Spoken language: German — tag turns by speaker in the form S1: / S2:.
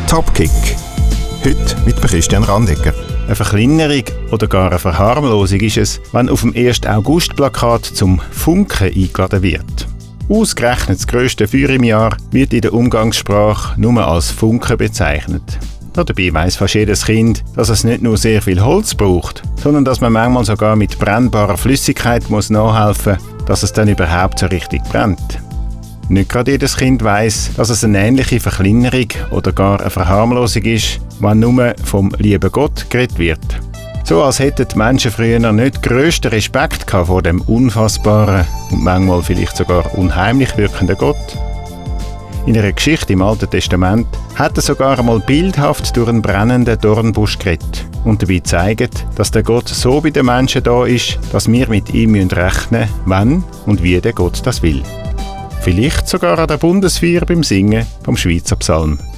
S1: Topkick. Heute mit Christian Randegger. Eine Verkleinerung oder gar eine Verharmlosung ist es, wenn auf dem 1. August-Plakat zum Funken eingeladen wird. Ausgerechnet das grösste Feuer im Jahr wird in der Umgangssprache nur als Funken bezeichnet. Dabei weiss fast jedes Kind, dass es nicht nur sehr viel Holz braucht, sondern dass man manchmal sogar mit brennbarer Flüssigkeit muss nachhelfen muss, dass es dann überhaupt so richtig brennt. Nicht gerade jedes Kind weiss, dass es eine ähnliche Verkleinerung oder gar eine Verharmlosung ist, wenn nur vom lieben Gott geredet wird. So als hätten die Menschen früher nicht grössten Respekt vor dem unfassbaren und manchmal vielleicht sogar unheimlich wirkenden Gott. In einer Geschichte im Alten Testament hat er sogar einmal bildhaft durch einen brennenden Dornbusch geredet und dabei gezeigt, dass der Gott so bei den Menschen da ist, dass wir mit ihm rechnen müssen, wenn und wie der Gott das will. Vielleicht sogar an der Bundesfeier beim Singen vom Schweizer Psalm.